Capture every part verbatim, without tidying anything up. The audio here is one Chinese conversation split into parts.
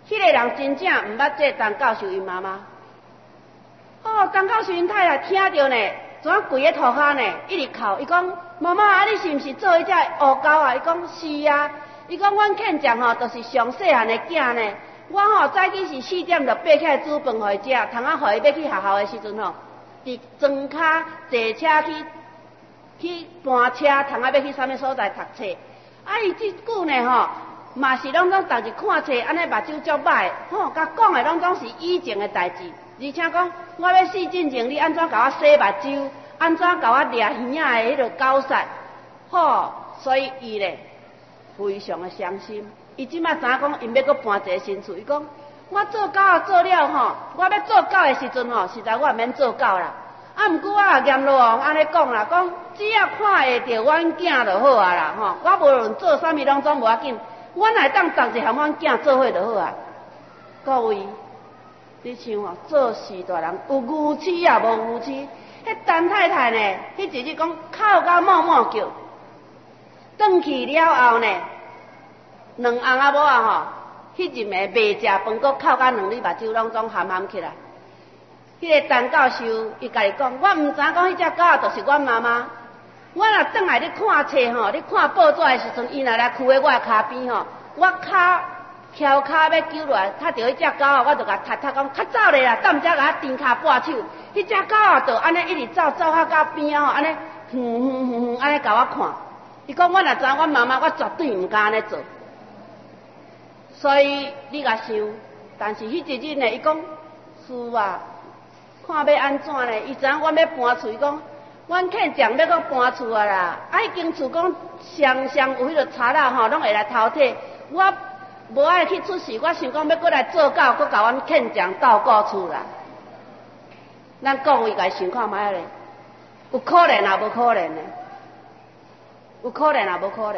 迄、那个人真正毋捌这陈教授因妈妈。哦，陈教授因太太听到呢，怎啊跪喺涂骹呢，一直哭。伊讲妈妈啊，你是毋是做迄只乌狗啊？伊讲是啊。伊讲阮欠长吼，就是上细汉的囝呢。我吼早起是四点就爬起来煮饭互伊食，通啊互伊要去学校的时阵吼，伫庄骹坐车去去搬车，通啊要去啥物所在读册。啊，伊即久呢吼，嘛是拢总逐日看册，安尼目睭足歹，吼，甲讲的拢总是以前的代志。而且讲，我要死进前，你安怎甲我洗目睭？安怎甲我掠鱼仔的迄个狗屎？吼，所以伊咧非常的伤心。伊即摆知影讲，因要搁搬一个新厝。伊讲，我做狗啊做了吼，我要做狗的时阵吼，实在我也免做狗啦。啊，毋过我也阎罗王安尼讲啦，讲只要看会着阮囝就好啊啦，吼，我无论做啥物拢总无要紧，阮会当逐日和阮囝做伙就好啊。各位，你想哦，做事大人有牛痴也无牛痴。迄陈太太呢，迄一日讲哭到冒冒叫，转去了后呢，两翁仔某啊吼，迄阵个未食饭，搁哭到两日目睭拢总含含起来。迄、那个陈教授伊家己讲，我毋知讲迄只狗仔就是阮妈妈。我若转来咧看册吼，咧看报纸的时阵，伊若来跍喺我骹边吼，我骹翘骹要揪落来，踢着迄只狗仔，我就甲踢踢讲，较走咧啦，等者甲我蹬骹拨手。迄只狗仔就安尼一直走，走啊到边啊吼，安尼哼哼哼哼安尼甲我看。伊讲我若知影阮妈妈，我绝对毋敢安尼做。所以你甲想，但是迄一日呢，伊讲是啊。看要安怎呢？伊知影阮要搬厝，伊讲阮欠长要搁搬厝啊啦！啊，迄间厝讲常常有迄个贼仔吼，拢会来偷摕。我无爱去出事，我想讲要搁来做狗，搁甲阮欠长斗顾厝啦。咱各位家想看卖咧，有可能也无可能呢？有可能也无可能。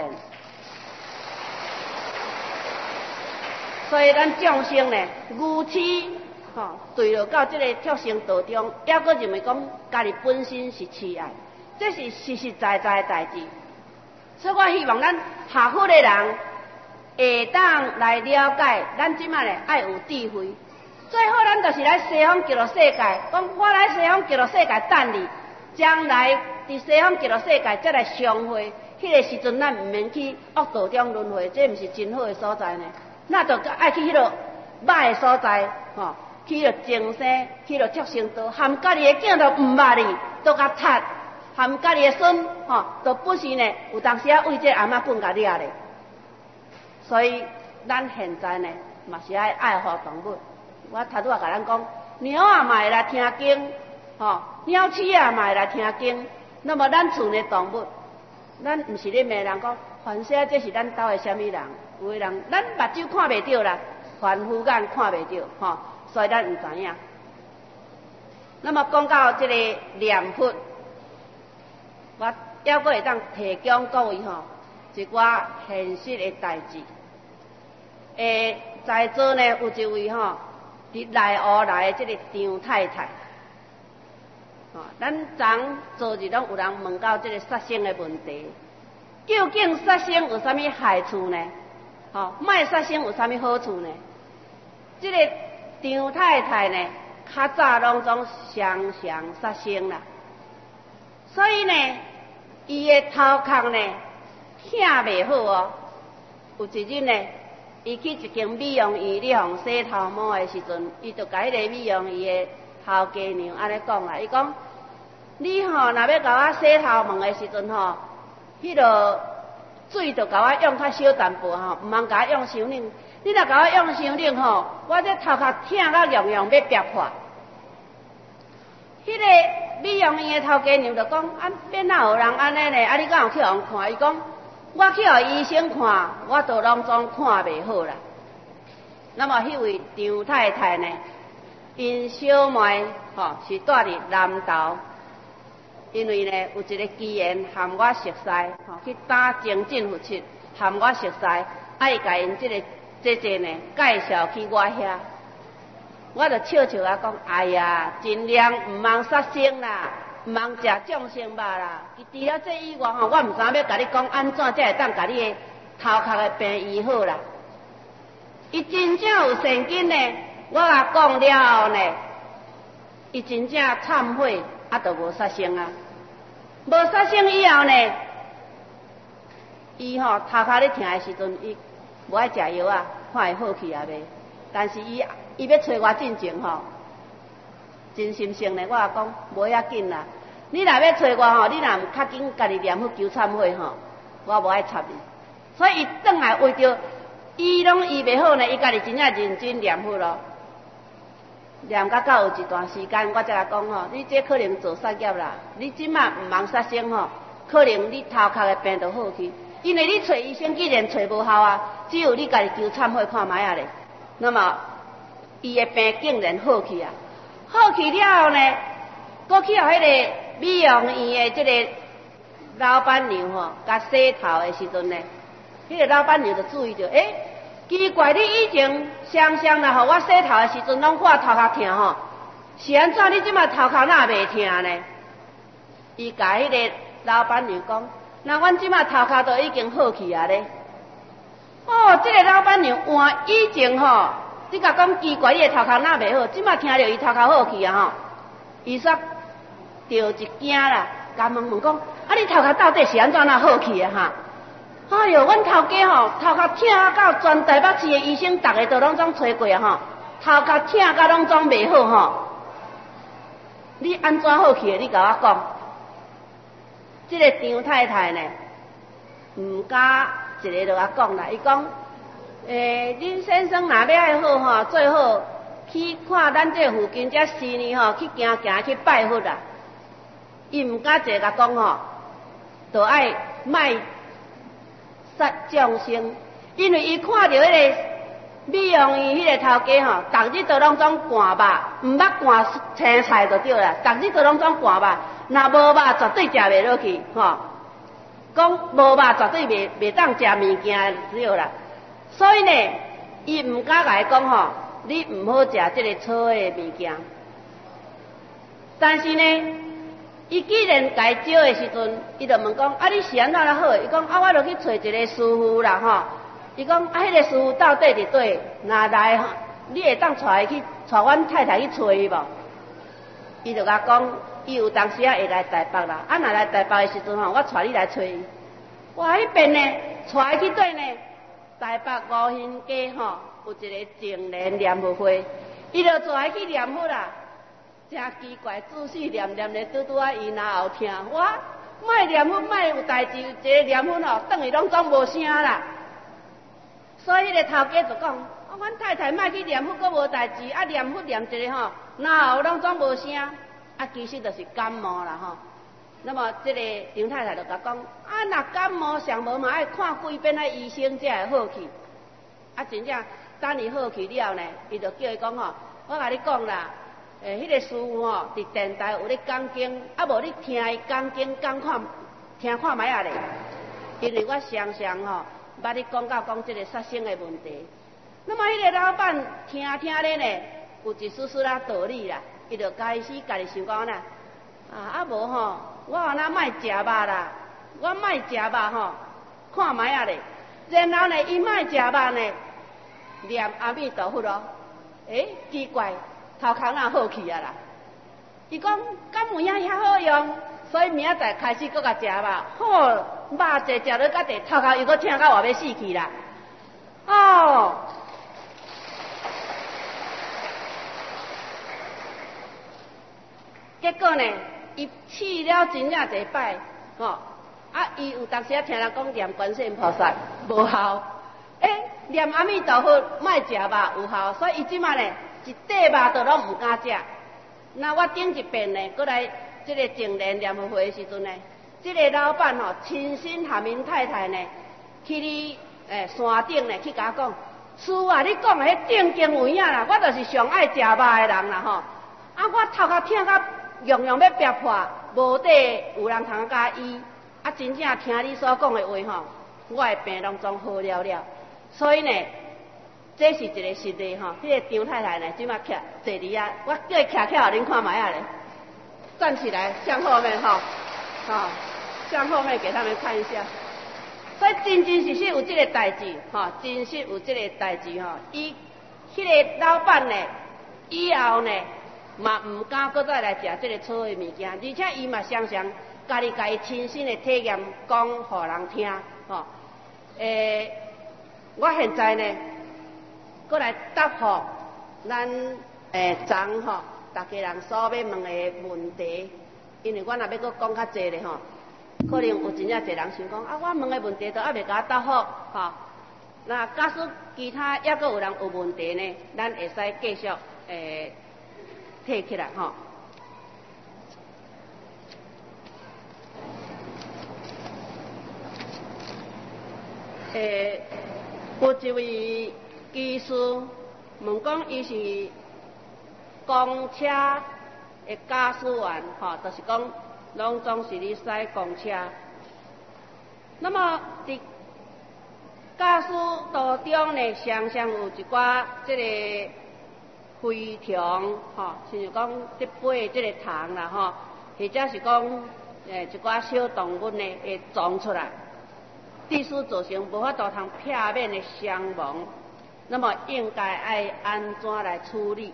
所以咱众生呢，愚痴。吼，对落到这个畜生道中，还阁认为讲家己本身是痴爱，这是实实在在的代志。所以我希望咱学佛的人会当来了解，咱即摆咧爱有智慧。最好咱就是来西方极乐世界，讲我来西方极乐世界等你，将来伫西方极乐世界再来相会，迄、那个时阵咱毋免去恶道中轮回，这毋是真好的所在呢。那就爱去迄落歹的所在，吼。去了前生，去了畜生道，含家己的囝都毋捌哩，都甲踢，含家己的孙，吼，都不是呢。有当时啊，为这阿嬷棍甲掠咧。所以咱现在呢，嘛是爱爱护动物。我头拄也甲咱讲，猫啊嘛会来听经，吼，鸟鼠啊嘛会来听经。那么咱厝的动物，咱毋是咧骂人讲，凡说这是咱兜的啥物人？有的人咱目睭看袂到啦，凡夫眼看袂到，吼。所以咱毋知影。那么讲到这个念佛，我还阁会当提供各位吼一寡现实的代志。诶，在座呢有一位吼伫内湖来的这个张太太，吼，咱昨昨日拢有人问到这个杀生的问题，究竟杀生有啥物害处呢？吼，卖杀生有啥物好处呢？这个张太太呢，较早拢总常常杀生啦，所以呢，伊的头壳呢，疼袂好哦。有一日呢，伊去一间美容院咧，互洗头毛的时阵，伊就甲迄个美容院的头家娘安尼讲啦，伊讲：你吼，若要甲我洗头毛的时阵吼，迄落水就甲我用较少淡薄吼，毋通甲我用伤冷。你若甲我用伤冷吼，我这头壳疼到痒痒要憋破。迄、那个美容院的头家娘就讲：啊，变哪有人安尼呢？啊，你敢有去互人看？伊讲：我去互医生看，我都拢总看袂好啦。那么迄位张太太呢，因小妹吼是住伫南投，因为呢有一个机缘含我熟悉，吼去打精进复习，含我熟悉，爱甲因即个。姐姐呢介绍去我遐，我就笑笑啊讲：哎呀，尽量毋通杀生啦，毋通食众生肉啦。除了这以外吼，我毋知影要甲你讲安怎才会当甲你的头壳的病医好啦。 伊真正有善根呢，我甲讲了后呢，伊真正忏悔，啊，就无杀生啊。无杀生以后呢，伊吼头壳咧疼的时阵，伊无爱食药啊，看会好去啊袂。但是伊伊要找我进前吼，真心性呢，我也讲无要紧啦。你若要找我吼，你若毋较紧家己念佛求忏悔吼，我无爱插你。所以伊转来为着伊拢医袂好呢，伊家己真正认真念佛咯。念到到有一段时间，我才来讲吼，你这可能做杀业啦。你即马毋忙杀生吼，可能你头壳的病就好去。因为你找医生既然找无效啊，只有你家己求忏悔看卖啊咧。那么伊的病竟然好去啊！好去了后呢，过去后迄个美容院的即个老板娘吼，甲洗头的时阵呢，迄个老板娘就注意到，诶、欸，奇怪，你以前常常啦吼，我洗头的时阵拢我头壳疼吼，是安怎你即马头壳哪袂疼呢？伊甲迄个老板娘讲，那阮即马头壳都已经好去啊咧。哦，即、这个老板娘换以前吼，你甲讲奇怪，伊的头壳哪袂好，即马听着伊头壳好去啊吼，伊煞着一惊啦，甲问问讲，啊你头壳到底是安怎哪好去啊哈？哎哟，阮头家吼，头壳疼啊到全台北市的医生，逐个都拢总找过啊吼，头壳疼甲拢总袂好吼。你安怎好去的？你甲我讲。即、这个张太太呢，毋敢一个就甲讲啦，伊讲，诶、欸，恁先生若要爱好吼，最好去看咱这附近这寺呢吼，去行行去拜佛啦。伊毋敢一个甲讲吼，就爱卖杀众生，因为伊看到迄个美容院迄个头家吼，逐日都拢总寒肉，毋捌寒青菜就对啦，逐日都拢总寒肉。若无肉绝对食袂落去，吼！讲无肉绝对袂袂当食物件对啦。所以呢，伊毋敢甲伊讲吼，你毋好食即个粗的物件。但是呢，伊既然甲伊招的时阵，伊就问讲：啊，你是安怎了好？伊讲：啊，我落去找一个师傅啦，吼！伊讲：啊，迄、那个师傅到底伫对？若来，你会当带伊去，带阮太太去找伊无？伊就甲讲。伊有当时啊会来台北啦，啊若来台北的时阵吼，我带你来找伊。哇，迄边呢，带伊去对呢，台北五兴街吼有一个净莲念佛会，伊就带伊去念佛啦。真奇怪，自细念念咧，拄拄啊伊哪后听，我莫念佛莫有代志，一个念佛吼，等于拢总无声啦。所以迄个头家就讲，啊，阮太太莫去念佛，阁无代志，啊念佛念一个吼，哪后拢总无声。啊，其实就是感冒啦吼。那么这个张太太就甲讲，啊，若感冒上无嘛爱看几遍啊医生才会好去。啊，真正等伊好去了呢，伊就叫伊讲吼，我甲你讲啦，诶、欸，迄、那个师傅吼，伫电台有咧讲经，啊无你听伊讲经讲看，听看卖啊咧。因为我常常吼，捌你讲到讲这个杀生的问题。那么迄个老板听听咧呢，有一丝丝啦道理啦。伊就开始家己想讲啦，啊啊无吼，我安那卖食肉啦，我卖食肉吼，看卖啊咧。然后呢，伊卖食肉呢，念阿弥陀佛咯。诶、欸，奇怪，头壳哪好去啊啦？伊讲敢有影遐好用，所以明仔载开始搁甲食肉，好肉侪食落甲地，头壳又搁疼到活要死去啦。哦。结果呢，伊试了真正一摆，吼、哦，啊，伊有当时啊听人讲念观世音菩萨无效，诶、欸，念阿弥陀佛莫食肉有效，所以伊即摆呢一块肉都拢毋敢食。那我顶一遍呢，过来即个净莲念佛会的时阵呢，即、这个老板吼、哦、亲身含因太太呢去你诶山顶呢去甲我讲，师父啊，你讲的迄正经有影啦，我就是上爱食肉的人啦吼，啊，我头壳疼到。样样要逼破，无底有人通甲医，啊，真正听你所讲的话吼，我的病拢总好了了。所以呢，这是一个实例吼。迄、那个张太太呢，即马徛坐伫啊，我叫伊徛起来，恁看卖啊咧，站起来向后面吼，啊，向后面给他们看一下。 所以真真实实有这个代志，吼，真实有这个代志吼。伊迄个老板呢，以后呢，嘛毋敢搁再来食这个错的物件，而且伊嘛常常家己家己亲身的体验，讲互人听，吼。诶，我现在呢，搁来答复咱诶昨吼，大家人所要问的问题，因为我若要搁讲较济咧吼。可能有真正侪人想讲啊，我问的问题都还未甲我答复，吼。那假使其他抑阁有人有问题呢，咱会使继续诶提起来吼。诶，有一位技师问讲，伊是公车的驾驶员，吼，就是讲。拢总是咧驶公车，那么伫驾驶途中呢，常常有一寡即个飞虫，吼，像是讲伫飞即个虫啦，吼，或者是讲诶一寡小动物呢会撞出来，致使造成无法度通避免的伤亡，那么应该爱安怎来处理？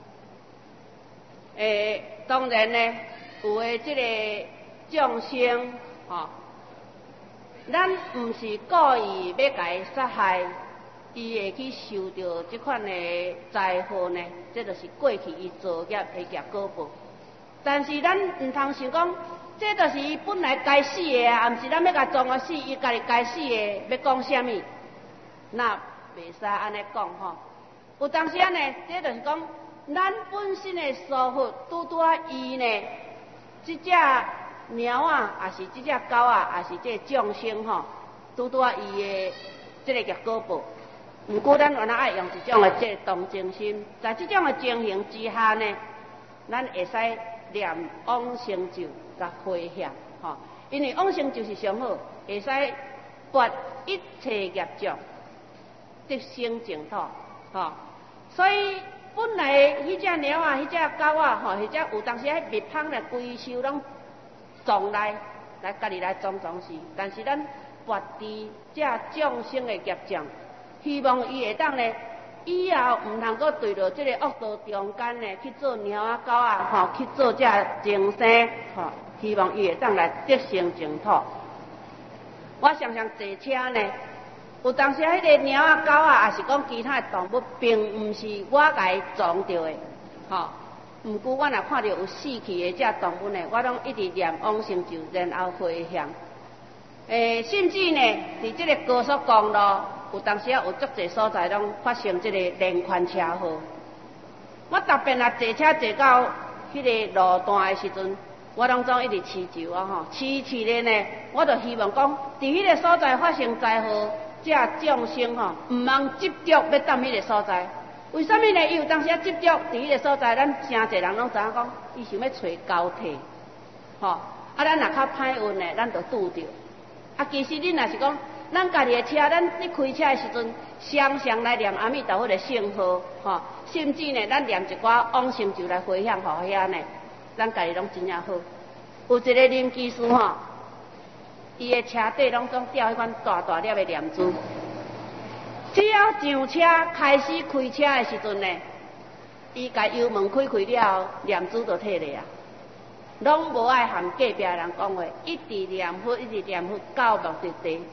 诶，当然呢。有诶，即个众生，吼，咱毋是故意要甲伊杀害，伊会去受到即款诶灾祸呢？这就是过去伊造业诶业果报。但是咱毋通想讲，这就是伊本来该死诶啊，毋是咱要甲撞啊死，伊家己该死诶，要讲啥物？那袂使安尼讲吼。有当时啊呢，这就是讲，咱本身诶疏忽，拄拄啊伊呢。即只猫啊，也是即只狗啊，也是即个众生吼，拄拄啊伊的即个业果报。毋过咱原来爱用一种的即个同情心，在即种的情形之下呢，咱会使念往生咒甲回向吼，因为往生咒是上好，会使拔一切业障，得生净土吼，所以。本来迄只猫啊、迄只狗啊，吼，或者有当时迄蜜蜂来规手拢撞来，来家己来撞撞死。但是咱拔除这众生的业障，希望伊会当呢，以后毋通阁对着这个恶道中间呢去做猫啊、狗啊，吼，去做这众生，吼，希望伊会当来得生净土。我常常坐车呢。有当时迄个猫啊、狗啊，也是讲其他的动物，并毋是我甲伊撞着的，吼。毋过我若看到有死去的这动物呢，我拢一直念往生咒，然后回向。诶，甚至呢，伫即个高速公路，有当时啊有足侪所在拢发生即个连环车祸。我特别若坐车坐到迄个路段的时阵，我拢总一直祈求啊吼，祈求咧呢，我就希望讲，伫迄个所在发生灾祸。这众生吼，毋通执着要踮迄个所在。为什么呢？伊有当时啊执着伫迄个所在，咱诚侪人拢知影讲，伊想要找交替，吼。啊，咱若较歹运呢，咱就拄着。啊，其实恁若是讲，咱家己的车，咱咧开车的时阵，常常来念阿弥陀佛的圣号，吼。甚至呢，咱念一寡往生咒来回向互遐呢，咱家己拢真正好。有一个林技师吼。伊的车底拢总吊迄款大大粒的念珠，只要上车开始开车的时阵呢，伊甲油门开开了，念珠就退咧啊，拢无爱含隔壁的人讲话，一直念佛，一直念佛到目的地。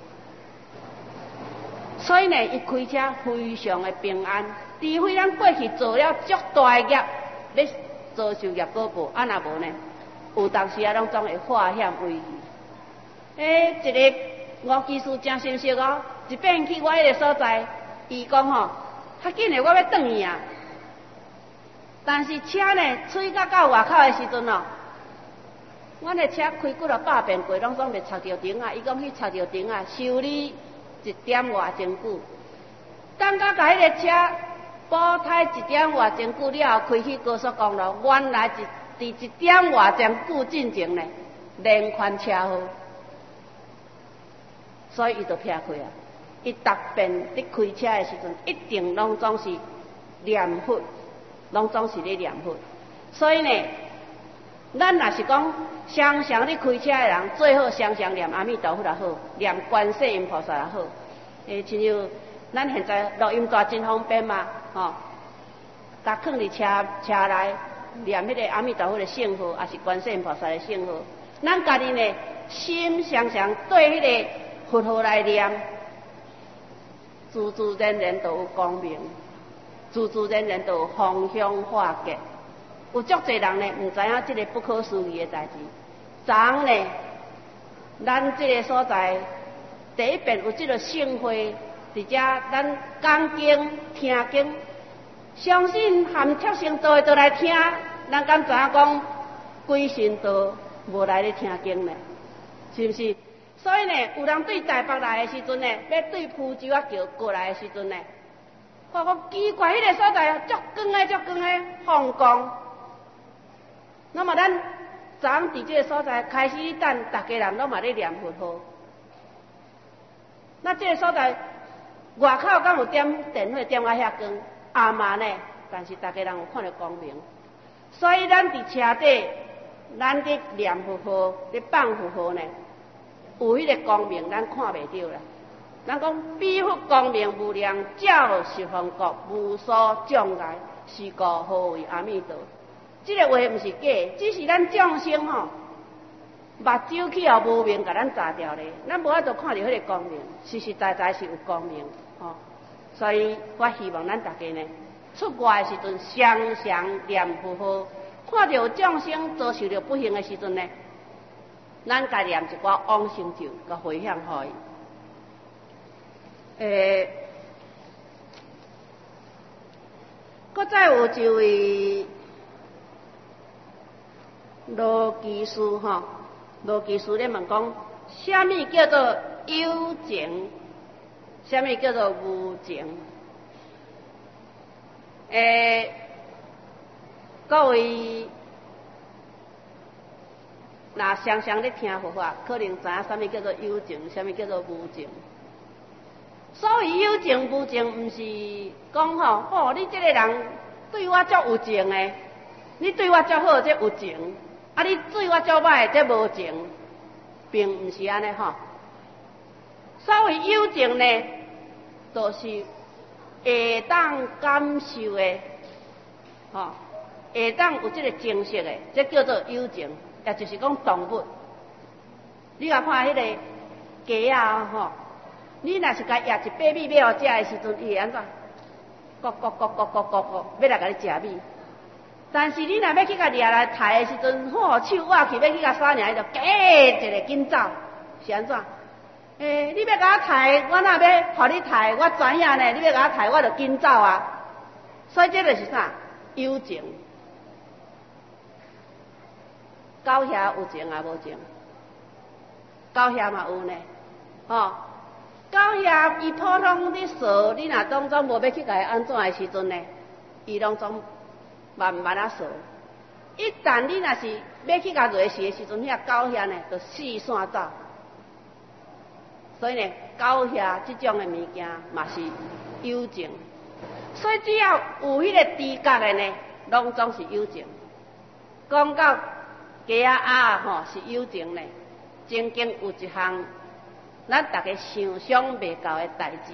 所以呢，伊开车非常的平安，除非咱过去做了足大的业，要遭受业果报，啊若无呢，有当时啊，拢总会化险为夷。诶，一个吴技师真心实哦，一遍去我迄个所在，伊讲吼，较紧的我要转去啊。但是车呢，吹到到外口的时阵哦，阮的车开几落百遍过，拢总袂插着灯啊。伊讲去插着灯啊，修理一点外钟久。等到甲迄个车补胎一点外钟久了后，开去高速公路，原来一伫一点外钟久进前呢，连环车祸。所以伊就撇开啊！伊逐遍伫开车的时阵，一定拢总是念佛，拢总是咧念佛。所以呢， 咱若是讲常常咧开车的人，最好常常念阿弥陀佛也好，念观世音菩萨也好。诶，亲像咱现在录音带真方便嘛，吼，甲放伫车车内念迄个阿弥陀佛的圣号，也是观世音菩萨的圣号。咱家己呢，心常常对迄个佛号来念，自自然然就有光明，自自然然就有方向化解。有足侪人呢，毋知影即个不可思议的代志。昨昏呢，咱即个所在第一遍有即个盛会，伫遮咱讲经听经，相信含贴成道的都来听，咱敢知影讲规神道无来咧听经呢？是毋是？所以呢，有人对台北来的时阵呢，要对福州啊桥过来的时阵呢，看讲奇怪，迄、那个所在足光的、足光的放光。那么咱昨昏伫即个所在开始等，大家人拢嘛咧念佛号。那即个所在外口敢有点电火点啊遐光，也嘛呢，但是大家人有看到光明。所以咱伫车底，咱伫念佛号、咧放佛号呢，有迄个光明，咱看袂到啦。咱讲彼佛光明无量，照十方国，无所障碍，是故号为阿弥陀。这个话毋是假，只是咱众生吼，目睭去后无明，甲咱砸掉咧，咱无法度看到迄个光明，实实在在是有光明吼。所以我希望咱大家呢，出外的时阵常常念佛号，看到众生遭受到不幸的时阵呢，咱家念一寡往生咒，甲回向互伊。诶，搁再有一位罗技师吼，罗技师咧问讲，啥物叫做有情？啥物叫做无情？诶，各位若常常咧听佛法，可能知影啥物叫做有情，啥物叫做无情。所谓有情无情，毋是讲吼，哦，你这个人对我足有情诶，你对我足好，这有情。啊！你对我足歹，这无情，并毋是安尼吼。所谓有情呢，就是会当感受的，吼，会当有这个情色的，这叫做有情，也就是讲动物。你甲看迄个鸡啊，吼，你若是甲压一百米要互食的时阵，伊会安怎？咕咕咕咕咕咕咕，要来甲你食米。但是你若要去甲掠来抬的时阵，吼手握去要去甲杀尔，伊就夹一个紧走，是安怎？诶、欸，你要甲我抬，我若要互你抬，我知影呢，你要甲我抬，我就紧走啊。所以这就是啥？有情。狗遐有情啊，无情？狗遐嘛有呢，吼。狗遐伊普通咧扫，你若当中无要去甲伊安怎的时阵呢，伊拢总慢慢啊扫。一旦你若是要去甲瑞时的时阵，遐狗遐呢就四散走。所以呢，狗遐即种的物件嘛是有情。所以只要有迄个知觉的呢，拢总是有情。讲到鸡仔鸭吼是有情呢，曾经有一项咱大家想象袂到的代志。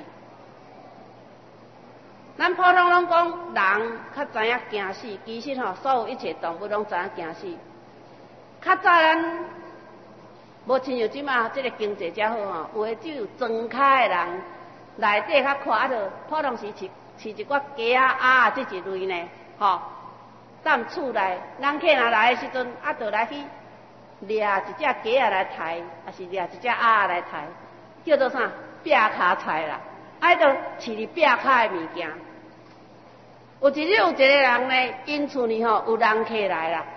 咱普通拢讲人较知影惊死，其实吼所有一切动物拢知影惊死。较早咱无亲像即马即个经济遮好吼，有诶只有庄开诶人内底较看啊，着普通时饲饲一寡鸡仔鸭即一类呢，吼，踮厝内，人客若来诶时阵，啊，着来去掠一只鸡仔来抬，还是掠一只鸭来抬，叫做啥？壁骹菜啦，啊，着饲伫壁骹诶物件。有一日有一个人呢，因厝呢吼有人客来啦，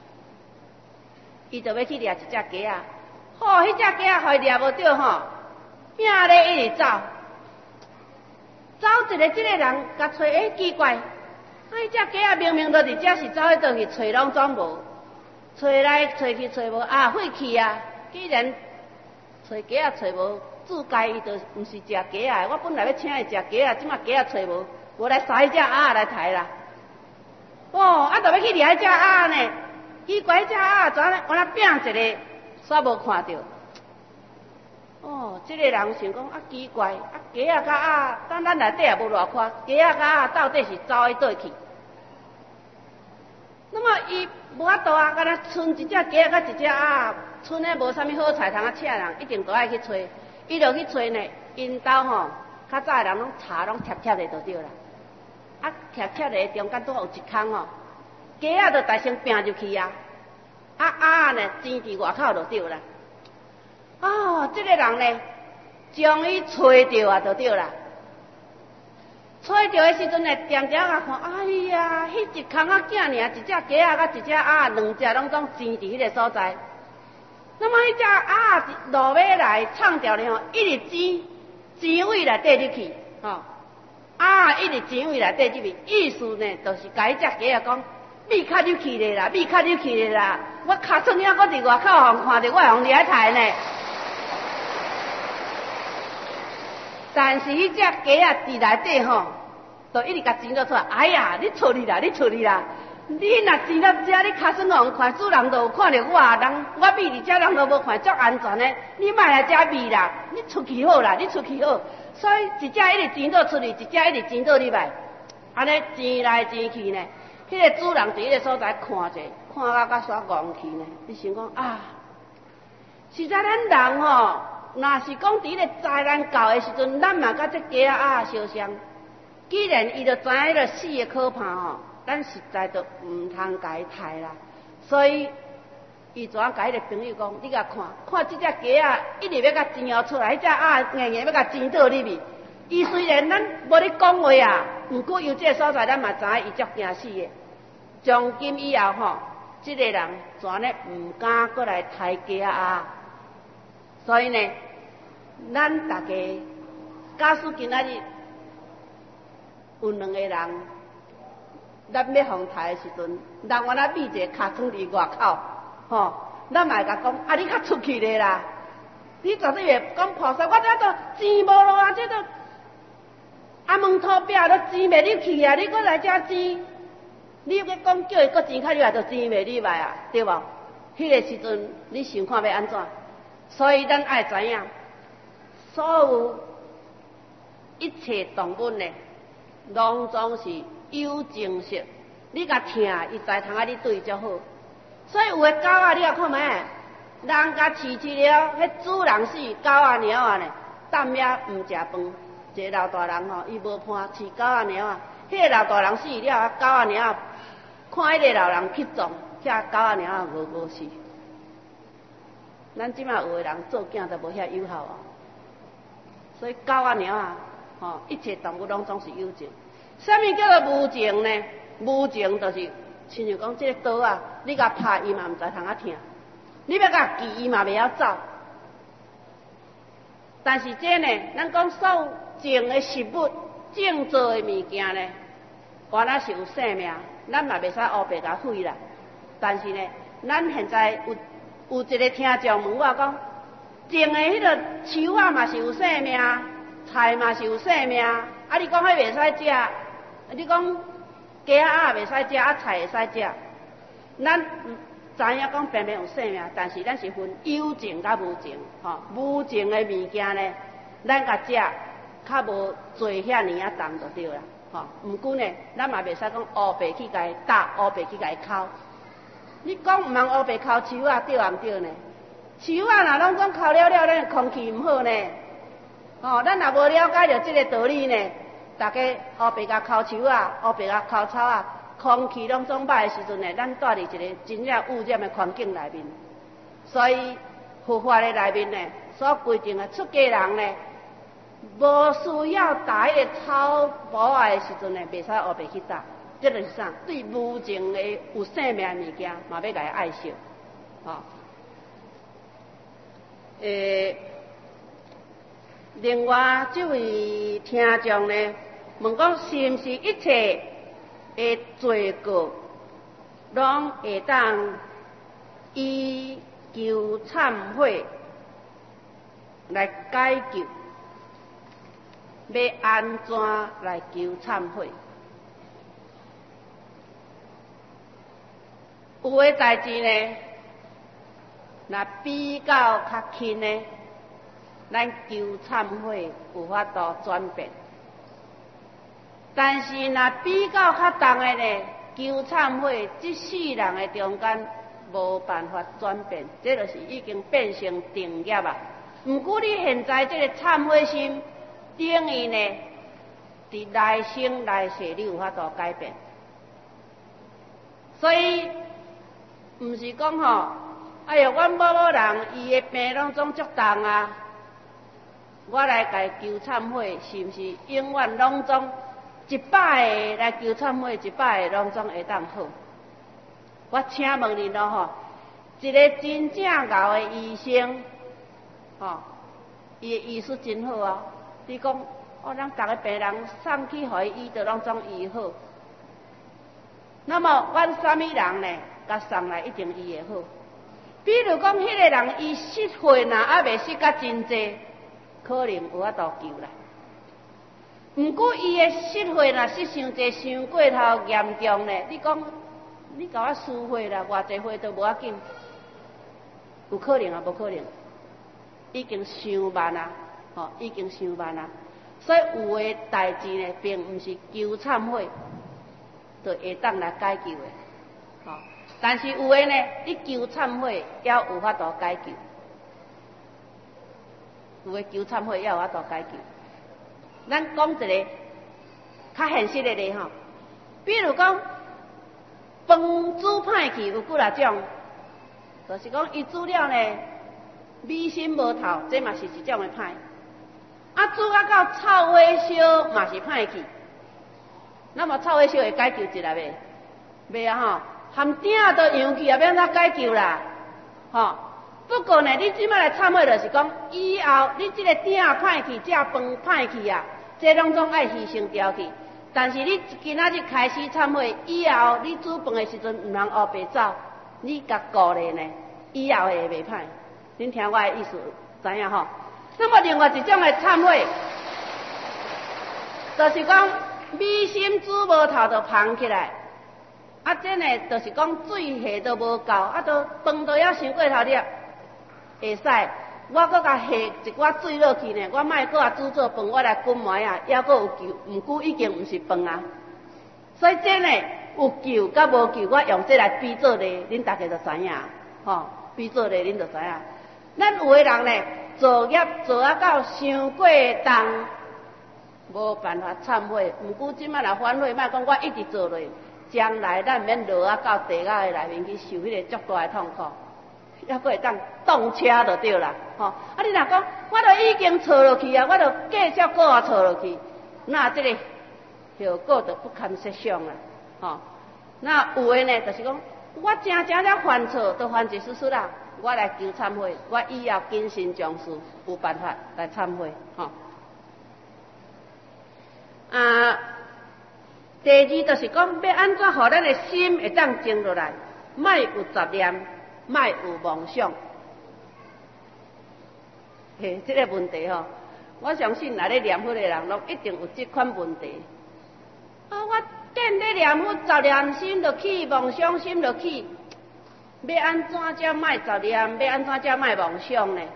伊就要去掠一只鸡仔。吼，迄只鸡仔互伊掠无着吼，拼咧一直走，走一个即个人甲找，诶、欸、奇怪，啊，迄只鸡仔明明都伫遮是走迄倒去，找拢总无，找来找去找无，啊，废去啊！既然找鸡仔找无，自家伊就毋是食鸡仔，我本来要请伊食鸡仔，即马鸡仔找无，无来杀迄只鸭来抬啦。哦，啊，着要去掠迄只鸭呢， 奇怪，只鸭怎我那拼一个，煞无看到。哦，这个人想讲啊奇怪，啊鸡仔甲鸭，等咱内底也无偌看，鸡仔甲鸭到底是走去倒去？那么伊无法度啊，敢若剩一只鸡仔甲一只鸭，剩诶无啥物好菜通啊，请人一定都爱去找。伊就去找呢，因兜吼较早诶人拢茶拢贴贴诶就对啦。啊贴贴诶中间拄好有一空吼，鸡仔就大声拼入去啊，啊鸭呢煎伫外口就对啦。哦，这个人呢，将伊找着啊，就对啦。找着的时阵呢，点点啊看，哎呀，迄一空啊囝尔，一只鸡仔甲一只鸭，两只拢总煎伫迄个所在。那么迄只鸭落尾来唱调了吼，一直煎，煎位内底入去，吼，鸭一直煎位内底入去，意思呢，就是甲迄只鸡仔讲，米卡入去咧啦，米卡入去咧啦，我卡出影，我伫外口互看着，我互你来抬呢。但是迄只鸡仔伫内底吼，就一直甲煎咗出来。哎呀，你出去啦，你出去啦！你若煎到遮，你卡算互看，主人就有看着我，人我秘伫遮，人都无看，足安全的。你莫来遮秘啦，你出去好啦，你出去好。所以一只一直煎到出去，一只一直煎到入来，安尼煎来煎去呢。迄、那个主人伫迄个所在看者，看到甲煞戆去呢。你想讲啊，实在咱人吼。若是讲伫个灾难到的时阵，咱嘛甲这鸡仔鸭相像。既然伊就知影迄个死的可怕吼，咱实在就毋通甲伊杀啦。所以伊怎甲迄个朋友讲，你甲看，看即只鸡仔一直要甲煎熬出来，迄只鸭硬硬要甲煎倒入去。伊虽然咱无咧讲话啊，毋过由这个所在，咱嘛知影伊足惊死的。从今以后吼，即、这个人怎呢毋敢过来杀鸡仔鸭？所以呢，咱大家假使今仔日有两个人，咱要互杀的时阵，人我那秘一个卡藏伫外口，吼，咱嘛会甲讲，啊，你较出去咧啦！你绝对会讲菩萨，我这都煎无咯啊，这都阿门土饼都煎袂入去啊！你搁来遮煎，你要讲叫伊搁煎较入来，就煎袂入来啊，对无？迄、那个时阵，你想看要安怎？所以咱爱知影，所有一切动物呢，拢总是有情色。你甲疼，伊知通啊，你对就好。所以有诶狗仔，你也看觅，人甲饲饲了，迄主人死，狗仔猫仔呢，淡也毋食饭。一个老大人吼，伊无伴饲狗仔猫仔，迄个老大人死了，狗仔猫仔看迄个老人去撞，遐狗仔猫仔无无死。咱即马有诶人做囝都无遐友好啊，所以狗仔猫仔吼，一切动物拢总是有情。啥物叫做无情呢？无情就是，亲像讲这个刀啊，你甲拍伊嘛毋知通啊疼，你要甲锯伊嘛袂晓走。但是这呢，咱讲所有净诶食物、净做诶物件呢，原来是有生命，咱嘛袂使乌白甲毁啦。但是呢，咱现在有。有一个听众问我讲，种的迄个树啊嘛是有生命，菜嘛是有生命，啊你讲迄袂使食，你讲鸡仔鸭袂使食，啊菜会使食。咱知影讲偏偏有生命，但是咱是分有情甲无情，吼、哦、无情的物件呢，咱甲食较无做遐尼啊重就对啦，吼、哦。毋过呢，咱嘛袂使讲乌白去甲伊打，乌白去甲伊敲。你讲毋通乌白烤树啊，对啊毋对呢？树啊，若拢讲烤了了，咱空气毋好呢。哦，咱若无了解着即个道理呢，大家乌白甲烤树啊，乌白甲烤草啊，空气拢总歹的时阵呢，咱住伫一个真正污染的环境内面。所以佛法的内面呢，所规定的出家人呢，无需要打迄个草包啊的时阵呢，袂使乌白去打。这就是啥？对无情的有生命的物件，嘛要甲伊爱惜，吼、哦。诶，另外这位听众呢，问讲是毋是一切的罪过，拢会当以求忏悔来解决？要安怎来求忏悔？ 有诶代志呢，若比较较轻呢，咱求忏悔有法度转变。但是若比较较重诶呢，求忏悔即世人诶中间无办法转变，这就是已经变成定业啊。毋过你现在这个忏悔心，等于呢，伫来生来世你有法度改变。所以毋是讲吼，哎呀，阮某某人伊诶病拢总足重啊，我来家求忏悔，是毋是永远拢总一百个来求忏悔，一百个拢总会当好？我请问你咯吼，一个真正敖诶医生，吼，伊诶医术真好啊！你讲，哦，咱逐个病人送去互伊医，就拢总医好。那么，阮啥物人呢？甲送来一定医会好。比如讲，迄个人伊失血呐，还未失甲真济，可能有法度救啦。毋过伊诶失血呐，失伤济，伤过头严重呢。你讲，你甲我输血啦，偌济血都无要紧，有可能啊？无可能，已经伤慢啊，吼，已经伤慢啊。所以有诶代志呢，并毋是求忏悔就会当来解救诶，吼。但是有诶呢，你求忏悔也有法度解救，有诶求忏悔也有法度解救。咱讲一个较现实诶例吼，比如讲饭煮歹去，有几啊种，就是讲伊煮了呢，米心无透，这嘛是一种诶歹。啊，煮啊到臭火烧嘛是歹去。那么臭火烧会解救一下袂？袂啊吼，含鼎都扬去也免怎解救啦，吼。不过呢，你即摆来忏悔，就是讲以后你即个鼎歹去，这饭歹去啊，这拢总爱牺牲掉去。但是你今仔日开始忏悔，以后你煮饭的时阵毋通黑白走，你甲顾咧呢，以后会袂歹。恁听我的意思知影吼？那么另外一种的忏悔，就是讲米心煮无透就芳起来，啊，这呢就是讲水下都无够，啊，都饭都要伤过头了，会使我搁甲下一寡水落去呢，我莫搁啊煮做饭，我来滚糜啊，还搁有救，毋过已经毋是饭啊。所以这呢有救甲无救，我用这来比做咧，恁大家就知影，吼，比做咧恁就知影。咱有诶人呢，做业做啊到伤过重，无办法忏悔。毋过即摆来反悔，莫讲我一直做落，将来咱免落啊到地狱诶内面去受迄个足大诶痛苦。还佫会当动车就对啦，吼！啊，你若讲，我都已经错落去啊，我都继续搁啊错落去，那这个后果就不堪设想啦，吼！那有诶呢，就是讲，我真正了犯错，都犯一丝丝啦，我来求忏悔，我以后谨慎重视，有办法来忏悔，吼！啊，第二就是讲，要安怎互咱诶心会当静落来，莫有杂念。莫有妄想，嘿，这个问题吼，我相信来咧念佛的人，拢一定有这款问题。啊，我见咧念佛，杂念心就起，妄想心就起，要安怎才莫杂念？要安怎才莫妄想呢？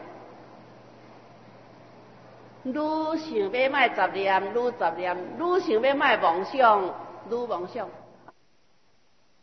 愈想要莫杂念，愈杂念；愈想要莫妄想，愈妄想。